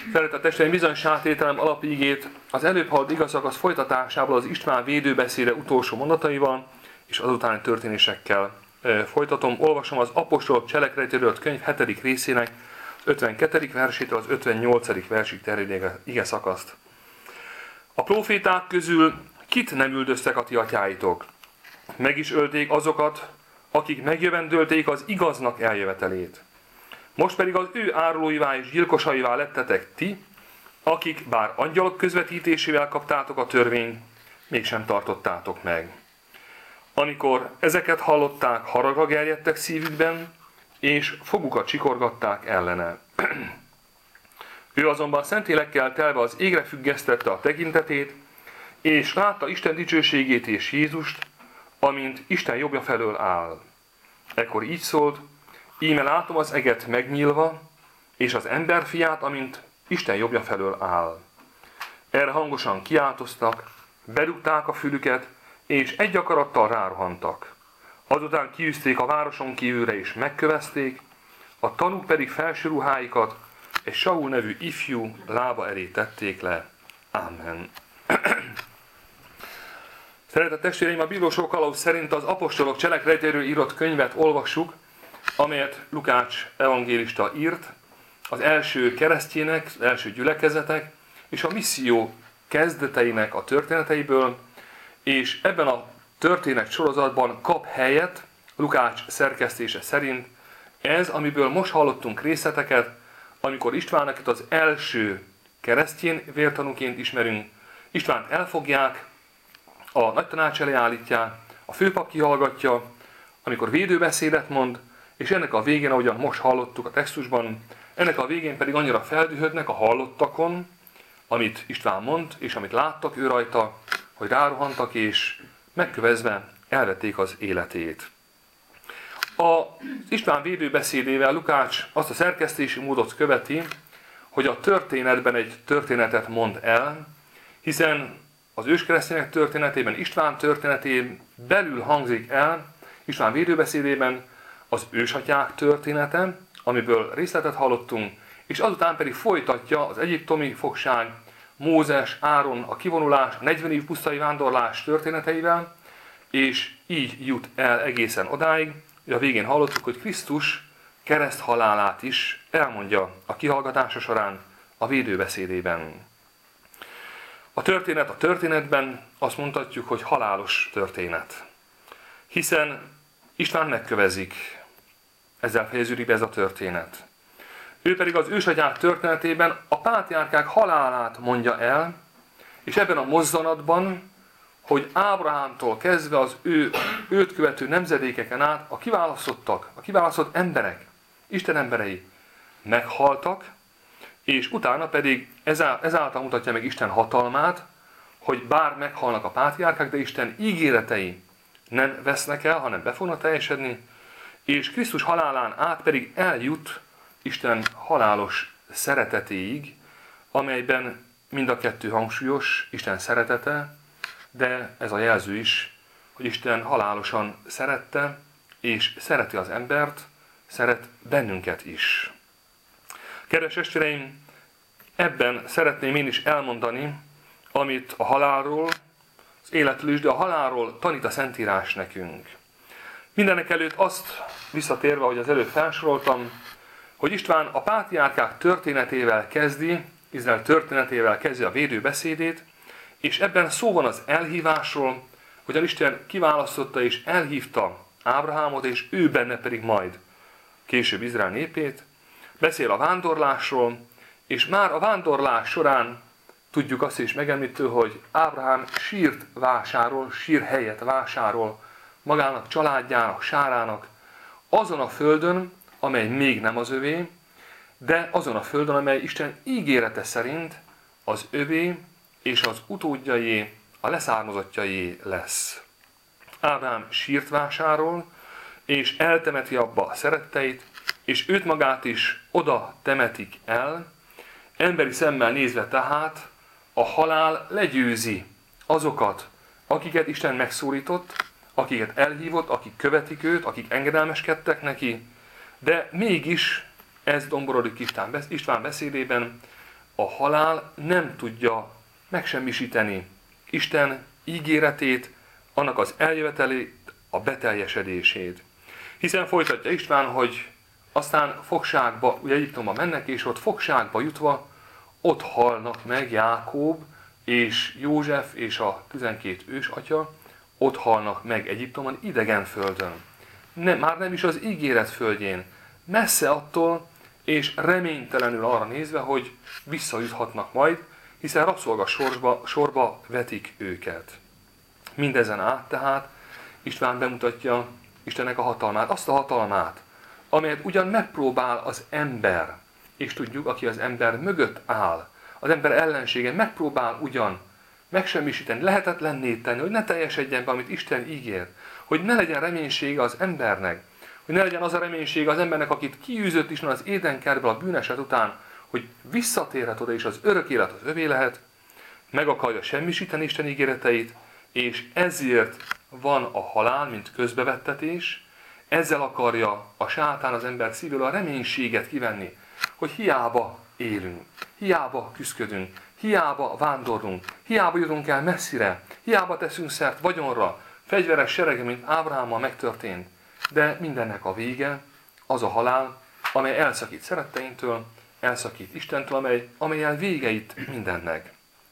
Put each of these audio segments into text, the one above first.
Szeretett testvéreim, bizonyos átételem alapigét az előbb hallott igazszakasz folytatásából az István védőbeszéde utolsó mondataival és azutáni történésekkel folytatom. Olvasom az Apostolok cselekedeteiről könyv 7. részének 52. versétől az 58. versig terjedő ige szakaszt. A proféták közül kit nem üldöztek a ti atyáitok? Meg is ölték azokat, akik megjövendölték az igaznak eljövetelét. Most pedig az ő árulóivá és gyilkosaivá lettetek ti, akik bár angyalok közvetítésével kaptátok a törvényt, mégsem tartottátok meg. Amikor ezeket hallották, haragra gerjedtek szívükben, és fogukat csikorgatták ellene. Ő azonban Szentlélekkel telve az égre függesztette a tekintetét, és látta Isten dicsőségét és Jézust, amint Isten jobbja felől áll. Ekkor így szólt: íme látom az eget megnyílva, és az emberfiát, amint Isten jobbja felől áll. Erre hangosan kiáltoztak, bedugták a fülüket, és egy akarattal rárohantak. Azután kiűzték a városon kívülre, és megkövezték, a tanúk pedig felső ruháikat egy Saul nevű ifjú lába elé tették le. Amen. Szeretett testvéreim, a bírósok kalauz szerint az apostolok cselekedeteiről írott könyvet olvassuk, amelyet Lukács evangélista írt, az első keresztjének, az első gyülekezetek és a misszió kezdeteinek a történeteiből, és ebben a történet sorozatban kap helyet Lukács szerkesztése szerint ez, amiből most hallottunk részleteket, amikor Istvánnak az első keresztjén vértanúként ismerünk. Istvánt elfogják, a nagy tanács elé állítják, a főpap kihallgatja, amikor védőbeszédet mond, és ennek a végén, ahogyan most hallottuk a textusban, ennek a végén pedig annyira feldühödnek a hallottakon, amit István mond, és amit láttak ő rajta, hogy rárohantak, és megkövezve elvették az életét. Az István védőbeszédével Lukács azt a szerkesztési módot követi, hogy a történetben egy történetet mond el, hiszen az őskeresztények történetében, István történetén belül hangzik el, István védőbeszédében az ősatyák története, amiből részletet hallottunk, és azután pedig folytatja az egyiptomi fogság, Mózes, Áron, a kivonulás, a 40 év pusztai vándorlás történeteivel, és így jut el egészen odáig, hogy a végén hallottuk, hogy Krisztus kereszthalálát is elmondja a kihallgatása során a védőbeszédében. A történet a történetben azt mondhatjuk, hogy halálos történet. Hiszen István megkövezik, ezzel fejeződik be ez a történet. Ő pedig az ősatyák történetében a pátriárkák halálát mondja el, és ebben a mozzanatban, hogy Ábrahámtól kezdve az őt követő nemzedékeken át a kiválasztottak, a kiválasztott emberek, Isten emberei meghaltak, és utána pedig ezáltal mutatja meg Isten hatalmát, hogy bár meghalnak a pátriárkák, de Isten ígéretei nem vesznek el, hanem be fognak teljesedni, és Krisztus halálán át pedig eljut Isten halálos szeretetéig, amelyben mind a kettő hangsúlyos, Isten szeretete, de ez a jelző is, hogy Isten halálosan szerette, és szereti az embert, szeret bennünket is. Kedves testvéreim, ebben szeretném én is elmondani, amit a halálról, az életről is, de a halálról tanít a Szentírás nekünk. Mindenek előtt azt visszatérve, hogy az előbb felsoroltam, hogy István a pátriárkák történetével kezdi, Izrael történetével kezdi a védőbeszédét, és ebben szó van az elhívásról, hogyan Isten kiválasztotta és elhívta Ábrahámot, és ő benne pedig majd később Izrael népét, beszél a vándorlásról, és már a vándorlás során tudjuk azt is megemlítő, hogy Ábrahám sírt vásárol, sírhelyet vásárol magának, családjának, sárának, azon a földön, amely még nem az övé, de azon a földön, amely Isten ígérete szerint az övé és az utódjaié, a leszármazottjaié lesz. Ábrahám sírt vásárol, és eltemeti abba a szeretteit, és őt magát is oda temetik el, emberi szemmel nézve tehát a halál legyőzi azokat, akiket Isten megszólított, akiket elhívott, akik követik őt, akik engedelmeskedtek neki, de mégis ez domborodik István beszédében, a halál nem tudja megsemmisíteni Isten ígéretét, annak az eljövetelét, a beteljesedését. Hiszen folytatja István, hogy aztán fogságba, ugye Egyiptomba mennek, és ott fogságba jutva, ott halnak meg Jákob és József és a 12 ősatya, ott halnak meg Egyiptomon, idegen földön. Már nem is az ígéret földjén, messze attól, és reménytelenül arra nézve, hogy visszajuthatnak majd, hiszen rabszolga sorba vetik őket. Mindezen át tehát István bemutatja Istennek a hatalmát, azt a hatalmát, amelyet ugyan megpróbál az ember, és tudjuk, aki az ember mögött áll, az ember ellensége megpróbál ugyan megsemmisíteni, lehetetlenné tenni, hogy ne teljesedjen be, amit Isten ígért, hogy ne legyen reménysége az embernek, hogy ne legyen az a reménysége az embernek, akit kiűzött Isten az édenkertből a bűneset után, hogy visszatérhet oda, és az örök élet az övé lehet, meg akarja semmisíteni Isten ígéreteit, és ezért van a halál, mint közbevettetés, ezzel akarja a sátán az ember szívéből a reménységet kivenni, hogy hiába élünk, hiába küszködünk, hiába vándorlunk, hiába jutunk el messzire, hiába teszünk szert vagyonra, fegyveres serege, mint Ábrahámmal megtörtént, de mindennek a vége az a halál, amely elszakít szeretteinktől, elszakít Istentől, amellyel végeit mindennek.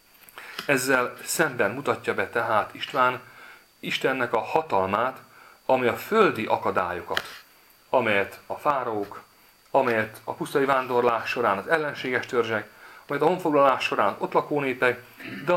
Ezzel szemben mutatja be tehát István Istennek a hatalmát, amely a földi akadályokat, amelyet a fáraók, amelyet a pusztai vándorlás során az ellenséges törzsek, amelyet a honfoglalás során az ott lakó népek, de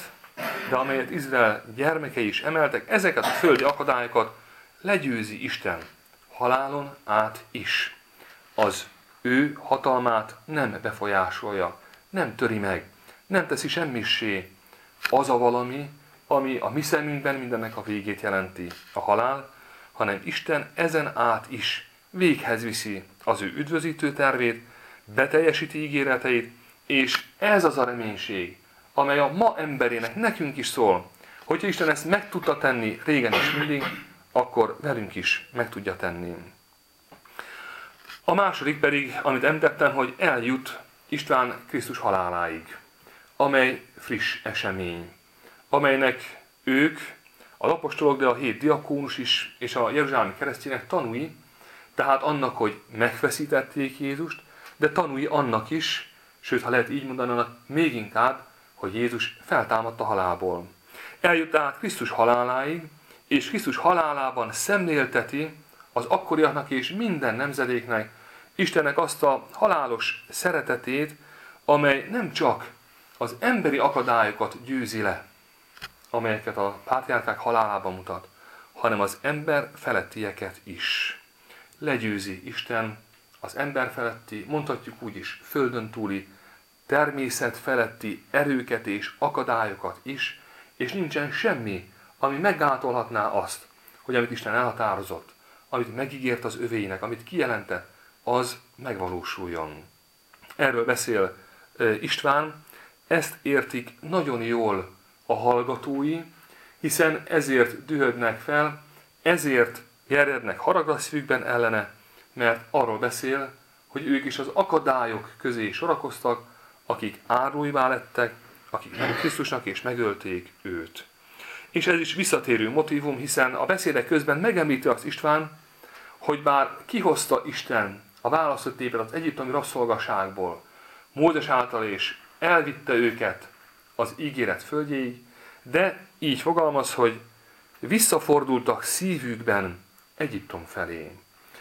amelyet Izrael gyermekei is emeltek, ezeket a földi akadályokat legyőzi Isten halálon át is. Az ő hatalmát nem befolyásolja, nem töri meg, nem teszi semmissé az a valami, ami a mi szemünkben mindennek a végét jelenti, a halál, hanem Isten ezen át is véghez viszi az ő üdvözítő tervét, beteljesíti ígéreteit, és ez az a reménység, amely a ma emberének nekünk is szól, hogyha Isten ezt meg tudta tenni régen is mindig, akkor velünk is meg tudja tenni. A második pedig, amit említettem, hogy eljut István Krisztus haláláig, amely friss esemény, amelynek ők, az apostolok, de a 7 diakónus is, és a jeruzsálemi keresztények tanúi, tehát annak, hogy megfeszítették Jézust, de tanúi annak is, sőt, ha lehet így mondani, annak még inkább, hogy Jézus feltámadt a halálból. Eljut tehát Krisztus haláláig, és Krisztus halálában szemlélteti az akkoriaknak és minden nemzedéknek Istennek azt a halálos szeretetét, amely nem csak az emberi akadályokat győzi le, amelyeket a pátriárkák halálában mutat, hanem az ember felettieket is. Legyőzi Isten az ember feletti, mondhatjuk úgy is, földön túli, természet feletti erőket és akadályokat is, és nincsen semmi, ami meggátolhatná azt, hogy amit Isten elhatározott, amit megígért az övéinek, amit kijelentett, az megvalósuljon. Erről beszél István, ezt értik nagyon jól a hallgatói, hiszen ezért dühödnek fel, ezért gerjednek haragra szívükben ellene, mert arról beszél, hogy ők is az akadályok közé sorakoztak, akik árulóivá lettek, akik nem Krisztusnak és megölték őt. És ez is visszatérő motívum, hiszen a beszédek közben megemlíti azt István, hogy bár kihozta Isten a választott népet az egyiptomi rabszolgaságból, Mózes által és elvitte őket az ígéret földjéig, de így fogalmaz, hogy visszafordultak szívükben Egyiptom felé.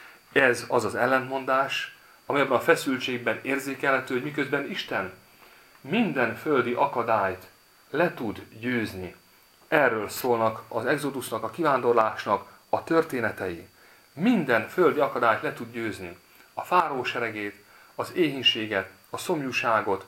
Ez az az ellentmondás, amely abban a feszültségben érzékelhető, hogy miközben Isten minden földi akadályt le tud győzni. Erről szólnak az exodusnak, a kivándorlásnak a történetei. Minden földi akadályt le tud győzni. A fáraó seregét, az éhínséget, a szomjúságot,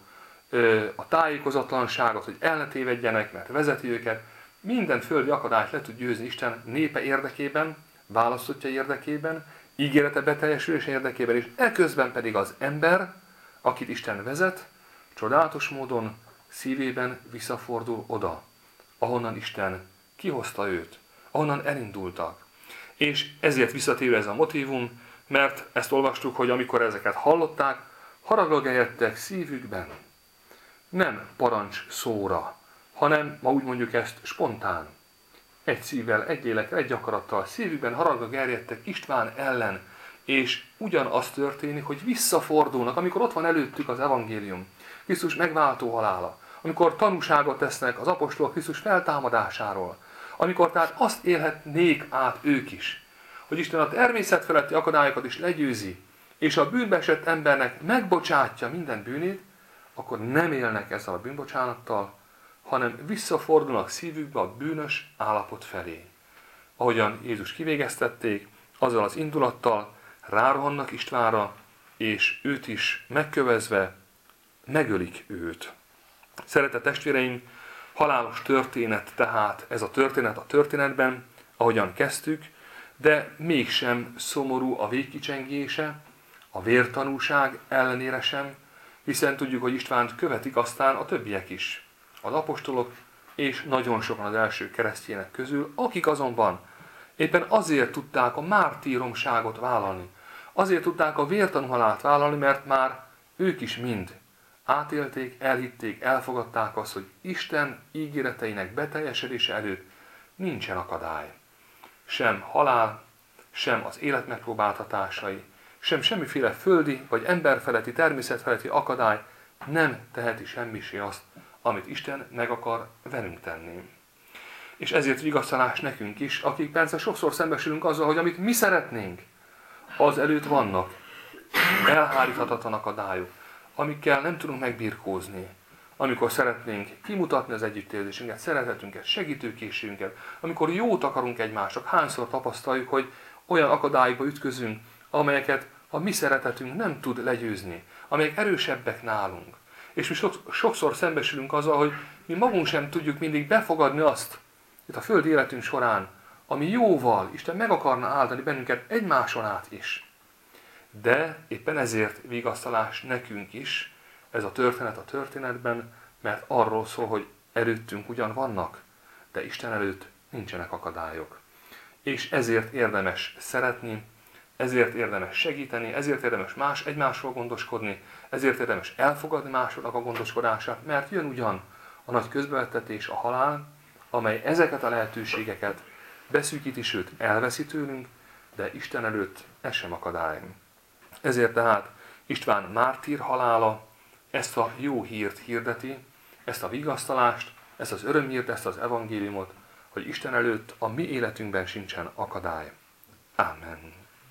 a tájékozatlanságot, hogy el ne tévedjenek, mert vezeti őket. Minden földi akadályt le tud győzni Isten népe érdekében, választottja érdekében, ígérete beteljesülése érdekében, és eközben pedig az ember, akit Isten vezet, csodálatos módon szívében visszafordul oda, ahonnan Isten kihozta őt, ahonnan elindultak. És ezért visszatérő ez a motívum, mert ezt olvastuk, hogy amikor ezeket hallották, haragra gerjedtek szívükben. nem parancs szóra, hanem, ma úgy mondjuk ezt, spontán. Egy szívvel, egy lélekkel, egy akarattal, szívükben haragba gerjedtek István ellen, és ugyanaz történik, hogy visszafordulnak, amikor ott van előttük az evangélium, Krisztus megváltó halála, amikor tanúságot tesznek az apostolok Krisztus feltámadásáról, amikor tehát azt élhetnék át ők is, hogy Isten a természet feletti akadályokat is legyőzi, és a bűnbe esett embernek megbocsátja minden bűnét, akkor nem élnek ezzel a bűnbocsánattal, hanem visszafordulnak szívükbe a bűnös állapot felé. Ahogyan Jézus kivégeztették, azzal az indulattal rárohannak Istvánra, és őt is megkövezve megölik őt. Szeretett testvéreim, halálos történet tehát ez a történet a történetben, ahogyan kezdtük, de mégsem szomorú a végkicsengése, a vértanúság ellenére sem, hiszen tudjuk, hogy Istvánt követik aztán a többiek is, az apostolok és nagyon sokan az első keresztjének közül, akik azonban éppen azért tudták a mártíromságot vállalni, azért tudták a vértanúhalált vállalni, mert már ők is mind átélték, elhitték, elfogadták azt, hogy Isten ígéreteinek beteljesedése előtt nincsen akadály. Sem halál, sem az élet megpróbáltatásai, sem semmiféle földi vagy emberfeletti, természetfeletti akadály nem teheti semmisé azt, amit Isten meg akar velünk tenni. És ezért vigasztalás nekünk is, akik persze sokszor szembesülünk azzal, hogy amit mi szeretnénk, az előtt vannak elháríthatatlan akadályok, amikkel nem tudunk megbirkózni. Amikor szeretnénk kimutatni az együttérzésünket, szeretetünket, segítőkészségünket, amikor jót akarunk egymásnak, hányszor tapasztaljuk, hogy olyan akadályokba ütközünk, amelyeket a mi szeretetünk nem tud legyőzni, amelyek erősebbek nálunk. És mi sokszor szembesülünk azzal, hogy mi magunk sem tudjuk mindig befogadni azt, itt a földi életünk során, ami jóval Isten meg akarna áldani bennünket egymáson át is. De éppen ezért vigasztalás nekünk is ez a történet a történetben, mert arról szól, hogy előttünk ugyan vannak, de Isten előtt nincsenek akadályok. És ezért érdemes szeretni, ezért érdemes segíteni, ezért érdemes egymásról gondoskodni, ezért érdemes elfogadni másoknak a gondoskodását, mert jön ugyan a nagy közbevettetés, a halál, amely ezeket a lehetőségeket beszűkíti, sőt elveszi tőlünk, de Isten előtt ez sem akadály. Ezért tehát István mártír halála ezt a jó hírt hirdeti, ezt a vigasztalást, ezt az örömhírt, ezt az evangéliumot, hogy Isten előtt a mi életünkben sincsen akadály. Ámen.